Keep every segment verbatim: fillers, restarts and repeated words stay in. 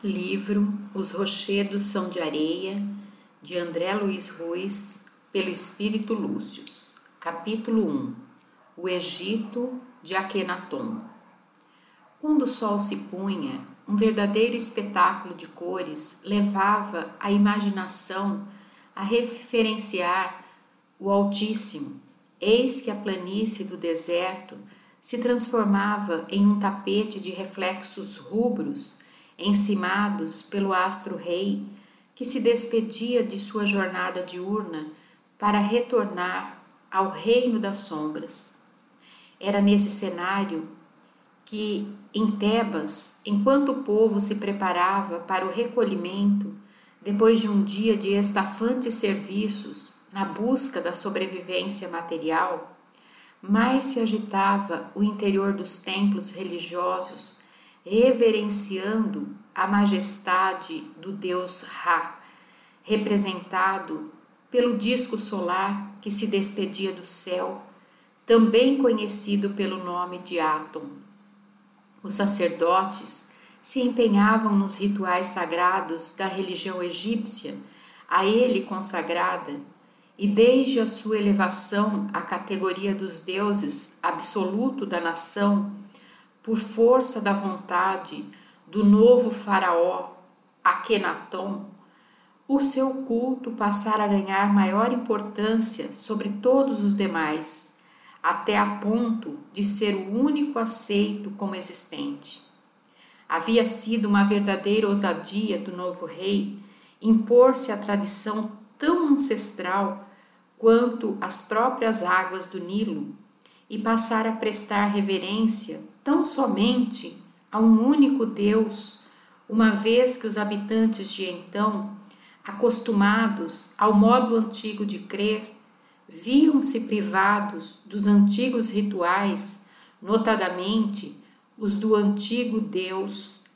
Livro Os Rochedos São de Areia, de André Luiz Ruiz, pelo Espírito Lúcius. Capítulo um. O Egito de Akhenaton. Quando o sol se punha, um verdadeiro espetáculo de cores levava a imaginação a referenciar o Altíssimo. Eis que a planície do deserto se transformava em um tapete de reflexos rubros, encimados pelo astro-rei, que se despedia de sua jornada diurna para retornar ao reino das sombras. Era nesse cenário que, em Tebas, enquanto o povo se preparava para o recolhimento, depois de um dia de estafantes serviços na busca da sobrevivência material, mais se agitava o interior dos templos religiosos, reverenciando a majestade do deus Ra, representado pelo disco solar que se despedia do céu, também conhecido pelo nome de Atom. Os sacerdotes se empenhavam nos rituais sagrados da religião egípcia, a ele consagrada, e desde a sua elevação à categoria dos deuses absoluto da nação, por força da vontade do novo faraó Akhenaton, o seu culto passara a ganhar maior importância sobre todos os demais, até a ponto de ser o único aceito como existente. Havia sido uma verdadeira ousadia do novo rei impor-se à tradição tão ancestral quanto as próprias águas do Nilo e passar a prestar reverência tão somente a um único Deus, uma vez que os habitantes de então, acostumados ao modo antigo de crer, viam-se privados dos antigos rituais, notadamente os do antigo deus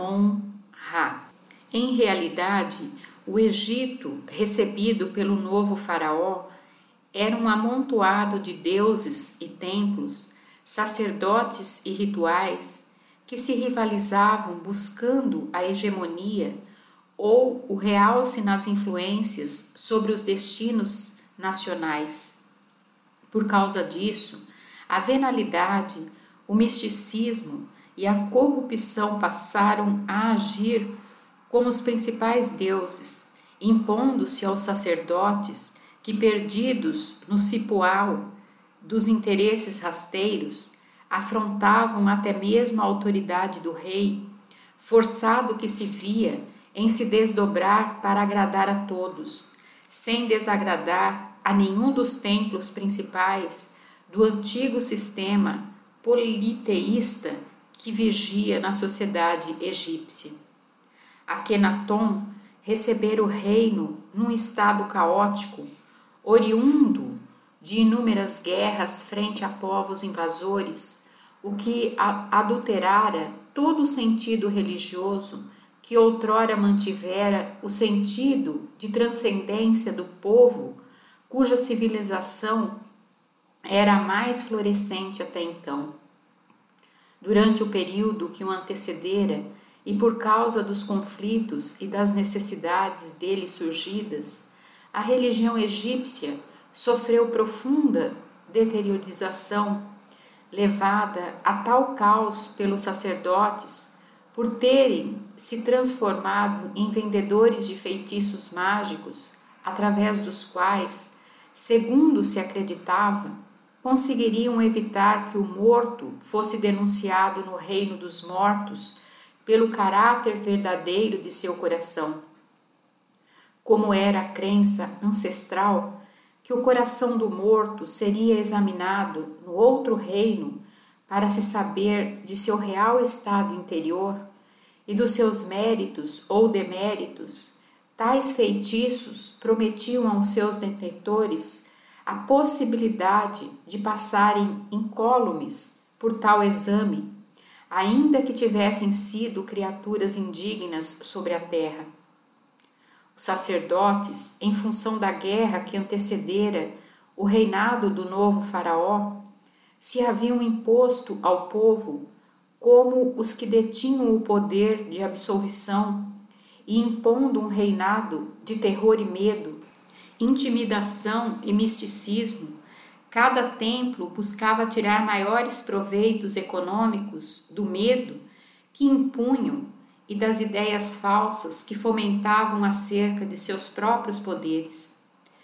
Amon-Ra. Em realidade, o Egito, recebido pelo novo faraó, era um amontoado de deuses e templos, sacerdotes e rituais que se rivalizavam buscando a hegemonia ou o realce nas influências sobre os destinos nacionais. Por causa disso, a venalidade, o misticismo e a corrupção passaram a agir como os principais deuses, impondo-se aos sacerdotes que, perdidos no cipoal dos interesses rasteiros, afrontavam até mesmo a autoridade do rei, forçado que se via em se desdobrar para agradar a todos, sem desagradar a nenhum dos templos principais do antigo sistema politeísta que vigia na sociedade egípcia. Akhenaton recebera o reino num estado caótico, oriundo de inúmeras guerras frente a povos invasores, o que adulterara todo o sentido religioso que outrora mantivera o sentido de transcendência do povo, cuja civilização era a mais florescente até então. Durante o período que o antecedera, e por causa dos conflitos e das necessidades dele surgidas, a religião egípcia sofreu profunda deteriorização, levada a tal caos pelos sacerdotes por terem se transformado em vendedores de feitiços mágicos, através dos quais, segundo se acreditava, conseguiriam evitar que o morto fosse denunciado no reino dos mortos pelo caráter verdadeiro de seu coração. Como era a crença ancestral que o coração do morto seria examinado no outro reino para se saber de seu real estado interior e dos seus méritos ou deméritos, tais feitiços prometiam aos seus detentores a possibilidade de passarem incólumes por tal exame, ainda que tivessem sido criaturas indignas sobre a terra. Os sacerdotes, em função da guerra que antecedera o reinado do novo faraó, se haviam imposto ao povo como os que detinham o poder de absolvição e impondo um reinado de terror e medo, intimidação e misticismo, cada templo buscava tirar maiores proveitos econômicos do medo que impunham e das ideias falsas que fomentavam acerca de seus próprios poderes.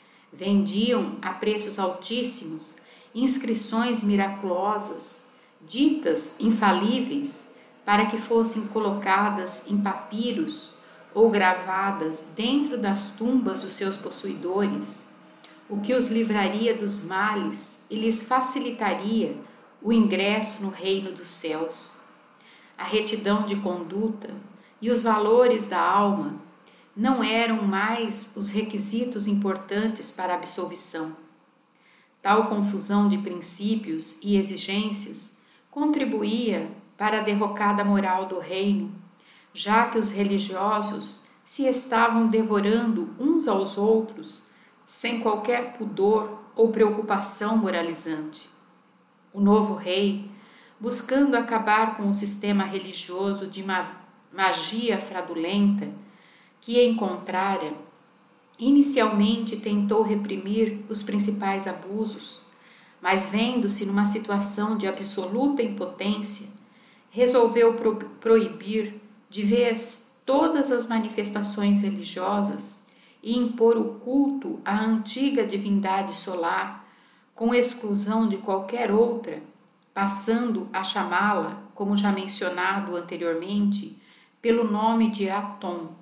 Vendiam a preços altíssimos inscrições miraculosas, ditas infalíveis, para que fossem colocadas em papiros ou gravadas dentro das tumbas dos seus possuidores, o que os livraria dos males e lhes facilitaria o ingresso no reino dos céus. A retidão de conduta e os valores da alma não eram mais os requisitos importantes para a absolvição. Tal confusão de princípios e exigências contribuía para a derrocada moral do reino, já que os religiosos se estavam devorando uns aos outros sem qualquer pudor ou preocupação moralizante. O novo rei, buscando acabar com o sistema religioso de magia fraudulenta que encontrara, inicialmente tentou reprimir os principais abusos, mas vendo-se numa situação de absoluta impotência, resolveu pro- proibir de vez todas as manifestações religiosas e impor o culto à antiga divindade solar, com exclusão de qualquer outra, passando a chamá-la, como já mencionado anteriormente, pelo nome de Atom,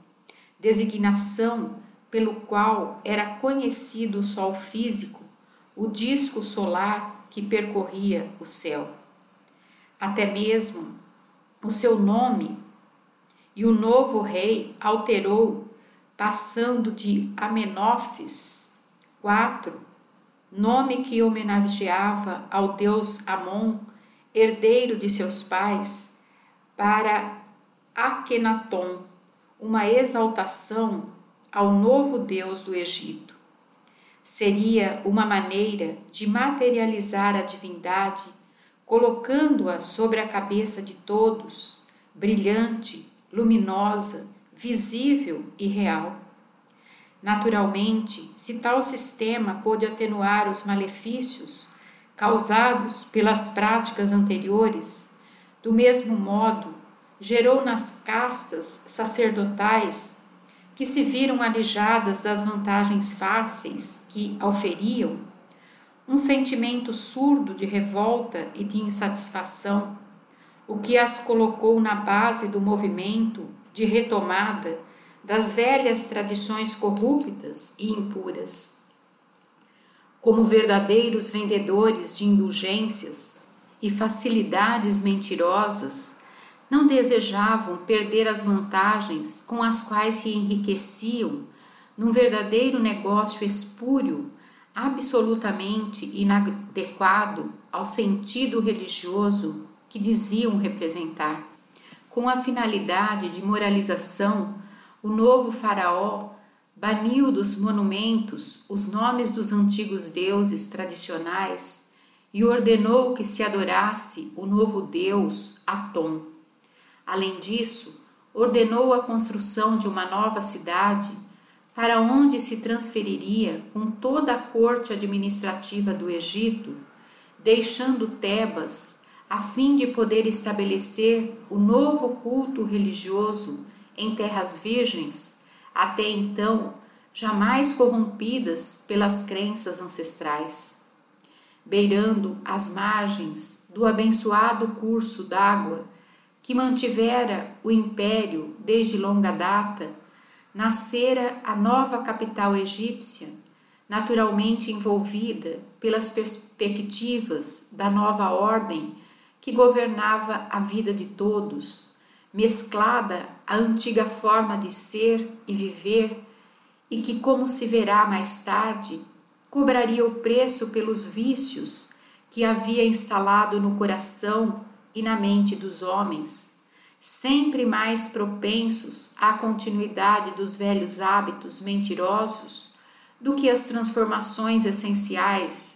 designação pelo qual era conhecido o Sol físico, o disco solar que percorria o céu. Até mesmo o seu nome e o novo rei alterou, passando de Amenófis quatro, nome que homenageava ao deus Amon, herdeiro de seus pais, para Akhenaton, uma exaltação ao novo deus do Egito. Seria uma maneira de materializar a divindade, colocando-a sobre a cabeça de todos, brilhante, luminosa, visível e real. Naturalmente, se tal sistema pôde atenuar os malefícios causados pelas práticas anteriores, do mesmo modo, gerou nas castas sacerdotais, que se viram alijadas das vantagens fáceis que auferiam, um sentimento surdo de revolta e de insatisfação, o que as colocou na base do movimento de retomada das velhas tradições corruptas e impuras. Como verdadeiros vendedores de indulgências e facilidades mentirosas, não desejavam perder as vantagens com as quais se enriqueciam num verdadeiro negócio espúrio, absolutamente inadequado ao sentido religioso que diziam representar. Com a finalidade de moralização, o novo faraó baniu dos monumentos os nomes dos antigos deuses tradicionais e ordenou que se adorasse o novo deus Atom. Além disso, ordenou a construção de uma nova cidade para onde se transferiria com toda a corte administrativa do Egito, deixando Tebas a fim de poder estabelecer o novo culto religioso em terras virgens, até então jamais corrompidas pelas crenças ancestrais. Beirando as margens do abençoado curso d'água que mantivera o império desde longa data, nascera a nova capital egípcia, naturalmente envolvida pelas perspectivas da nova ordem que governava a vida de todos, mesclada à antiga forma de ser e viver, e que, como se verá mais tarde, cobraria o preço pelos vícios que havia instalado no coração e na mente dos homens, sempre mais propensos à continuidade dos velhos hábitos mentirosos do que às transformações essenciais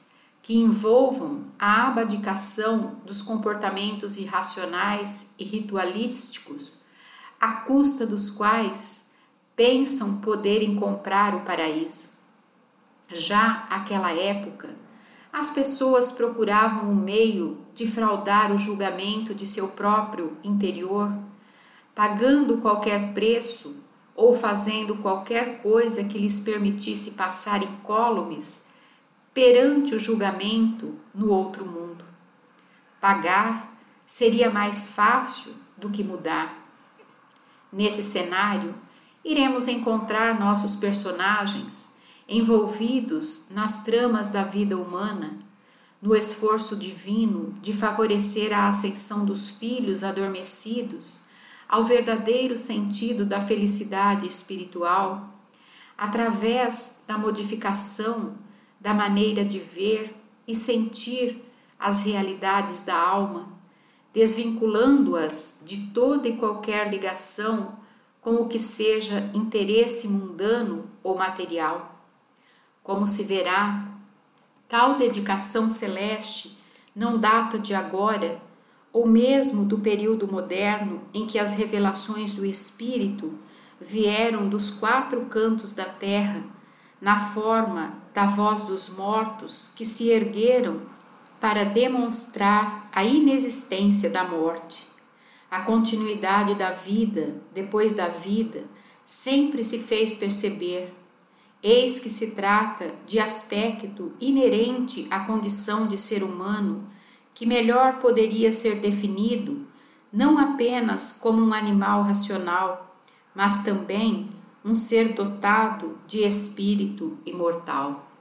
que envolvam a abdicação dos comportamentos irracionais e ritualísticos, à custa dos quais pensam poderem comprar o paraíso. Já àquela época, as pessoas procuravam um meio de fraudar o julgamento de seu próprio interior, pagando qualquer preço ou fazendo qualquer coisa que lhes permitisse passar incólumes perante o julgamento no outro mundo. Pagar seria mais fácil do que mudar. Nesse cenário, iremos encontrar nossos personagens envolvidos nas tramas da vida humana, no esforço divino de favorecer a ascensão dos filhos adormecidos ao verdadeiro sentido da felicidade espiritual, através da modificação da maneira de ver e sentir as realidades da alma, desvinculando-as de toda e qualquer ligação com o que seja interesse mundano ou material. Como se verá, tal dedicação celeste não data de agora, ou mesmo do período moderno em que as revelações do Espírito vieram dos quatro cantos da terra, na forma da voz dos mortos que se ergueram para demonstrar a inexistência da morte. A continuidade da vida depois da vida sempre se fez perceber. Eis que se trata de aspecto inerente à condição de ser humano, que melhor poderia ser definido não apenas como um animal racional, mas também um ser dotado de espírito imortal.